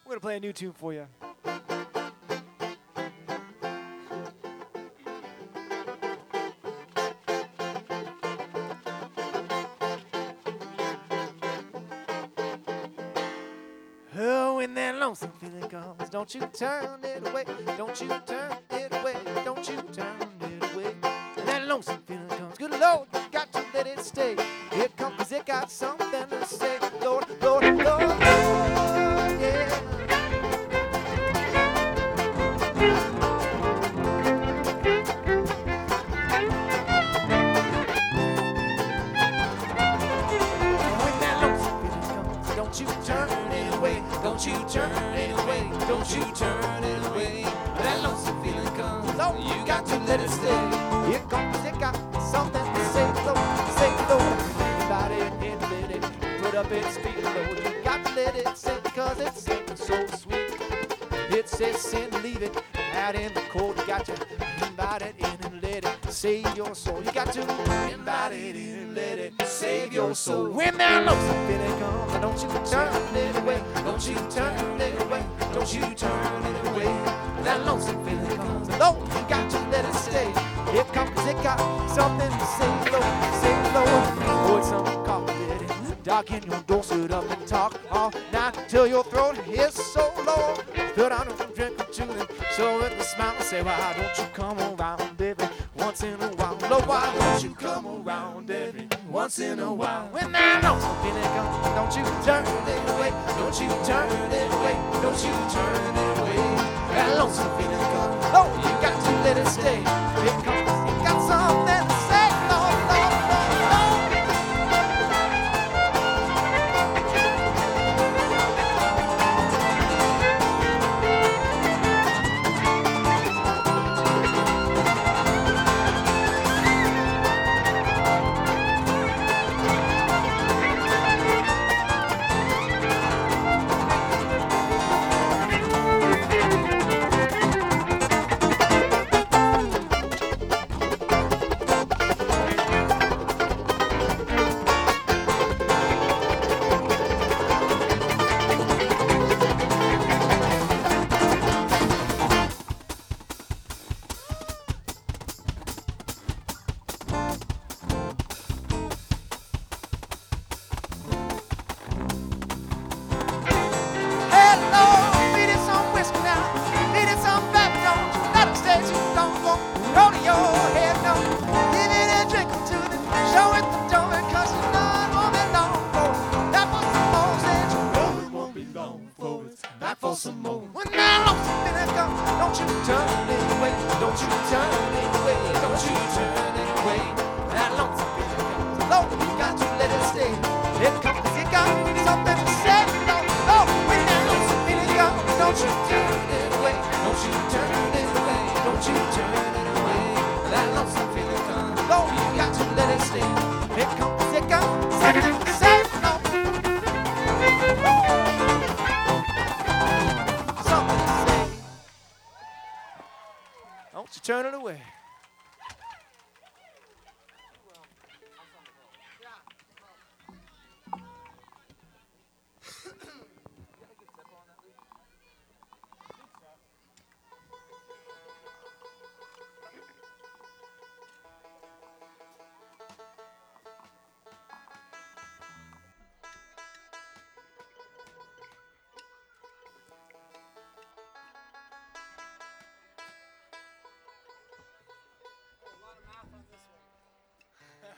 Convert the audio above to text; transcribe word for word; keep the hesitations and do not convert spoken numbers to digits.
We're gonna play a new tune for you. Oh, when that lonesome feeling comes, don't you turn it away. Don't you turn it away. Don't you turn it away. When that lonesome feeling comes, good Lord, you got to let it stay. Here comes 'cause it got something to say. Lord, Lord, Lord, Lord, yeah. When that lonesome feeling comes, don't you turn it away. Don't you turn it away. Don't you turn it away. When that lonesome feeling comes, oh, you got to let it stay. Here comes it got something to say. Lord, say Lord. Anybody in it, put up its feet, Lord. You got to let it sing 'cause it's singing so sweet. It says sin, leave it out in the cold. You got to invite it in and let it save your soul. You got to invite it in and let it save your soul. When that lonesome feeling comes, don't you turn it away. Don't you turn it away. Don't you turn it away. When that lonesome feeling comes, Lord, you got to let it stay. Here comes it got something to say, Lord, say Lord. Oh, it's uncomplicated. Dark in your door, sit up and talk all night till your throat is so low. Put on a drink or two, then so with a smile and say, why don't you come around, baby, once in a while? Lord, why don't you come around, baby, once in a while? When that lonesome feeling comes, don't you turn it away. Don't you turn it away. Don't you turn it away. That lonesome feeling comes, oh, you got to let it stay. It comes, you got something to say, Lord, Lord, Lord, Lord. Some more. When that lonesome feeling comes, don't you turn it away. Don't you turn it away. Don't you turn it away. When that lonesome feeling comes, Lord, you got to let it stay. It comes, it got something to say. Lord, Lord, when that lonesome feeling comes, don't you turn it away. Don't you turn it away. Don't you turn it away. When that lonesome feeling comes, Lord, you got to let it stay. It comes, it got something to say. Don't you turn it away.